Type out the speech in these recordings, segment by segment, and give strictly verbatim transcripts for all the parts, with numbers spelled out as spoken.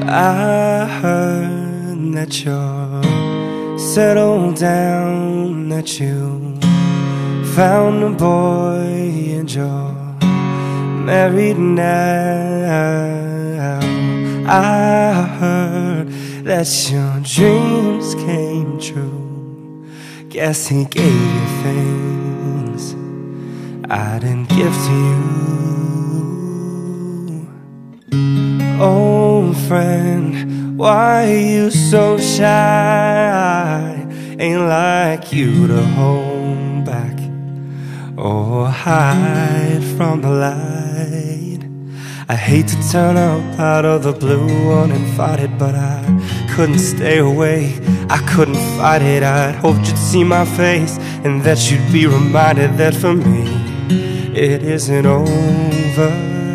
I heard that you're settled down, that you found a boy and you're married now. I heard that your dreams came true. Guess he gave you things I didn't give to you. Old friend, why are you so shy? Ain't like you to hold back or hide from the light. I hate to turn up out of the blue uninvited, but I couldn't stay away, I couldn't fight it. I'd hoped you'd see my face and that you'd be reminded that for me it isn't over.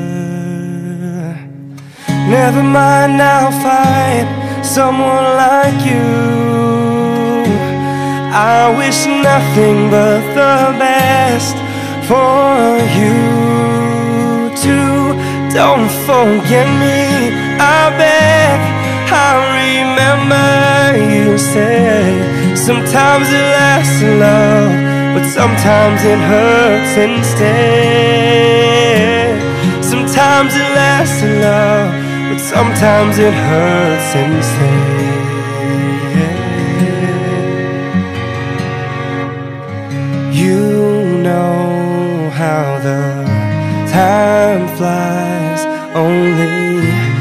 Never mind, I'll find someone like you. I wish nothing but the best for you too. Don't forget me, I beg. I remember you said sometimes it lasts in love, but sometimes it hurts instead. Sometimes it lasts in love, but sometimes it hurts instead. You know how the time flies. Only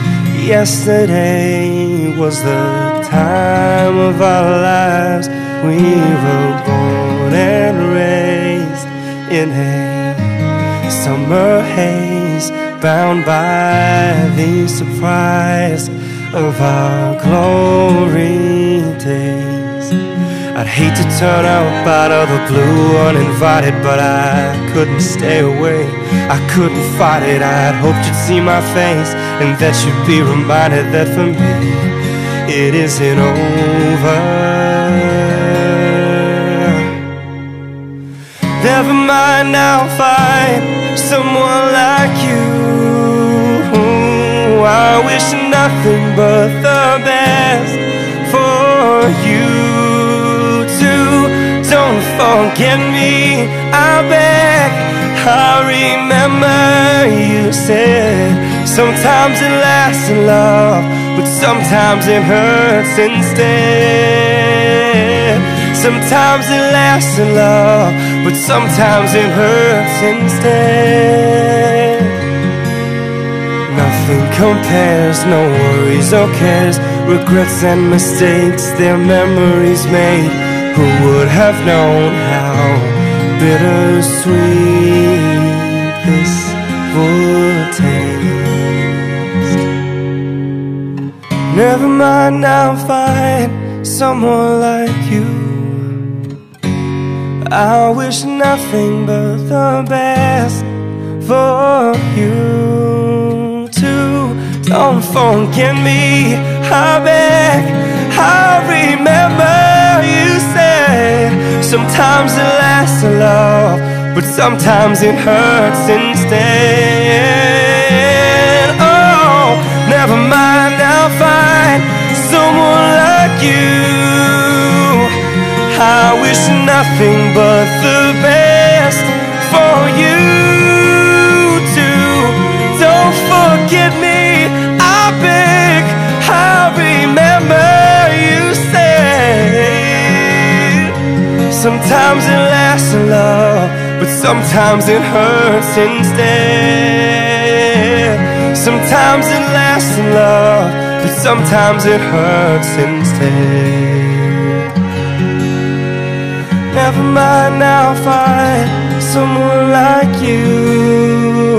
yesterday was the time of our lives. We were born and raised in a summer haze, bound by the surprise of our glory days. I'd hate to turn up out of the blue uninvited, but I couldn't stay away, I couldn't fight it. I'd hoped you'd see my face and that you'd be reminded that for me it isn't over. Never mind, I'll find someone like you. I wish nothing but the best for you too. Don't forget me, I beg. I remember you said sometimes it lasts in love, but sometimes it hurts instead. Sometimes it lasts in love, but sometimes it hurts instead. Nothing compares, no worries or cares, regrets and mistakes, their memories made. Who would have known how bittersweet this would taste? Never mind, I'll find someone like you. I wish nothing but the best for you too. Don't forget me, I beg. I remember you said sometimes it lasts in love, but sometimes it hurts instead. Oh, never mind, I'll find someone like you. I wish nothing but the best for you too. Don't forget me, I beg. I remember you said sometimes it lasts in love, but sometimes it hurts instead. Sometimes it lasts in love, but sometimes it hurts instead. Never mind, I'll find someone like you.